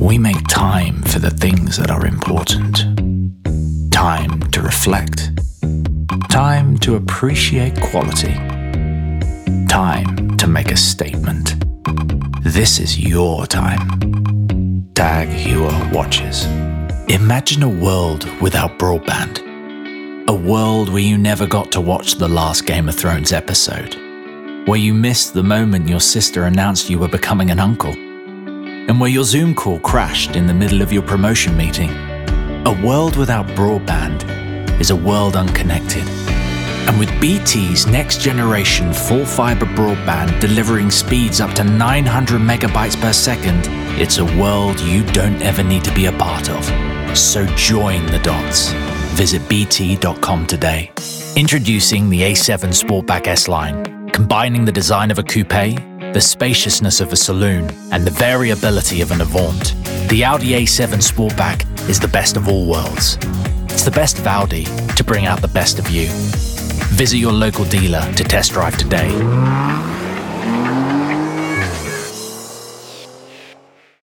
we make time for the things that are important. Time to reflect. Time to appreciate quality. Time to make a statement. This is your time. Tag Heuer Watches. Imagine a world without broadband. A world where you never got to watch the last Game of Thrones episode. Where you missed the moment your sister announced you were becoming an uncle. And where your Zoom call crashed in the middle of your promotion meeting. A world without broadband is a world unconnected. And with BT's next generation full fiber broadband delivering speeds up to 900 megabytes per second, it's a world you don't ever need to be a part of. So join the dots. Visit bt.com today. Introducing the A7 Sportback S-Line, combining the design of a coupe, the spaciousness of a saloon, and the variability of an Avant. The Audi A7 Sportback is the best of all worlds. It's the best of Audi to bring out the best of you. Visit your local dealer to test drive today.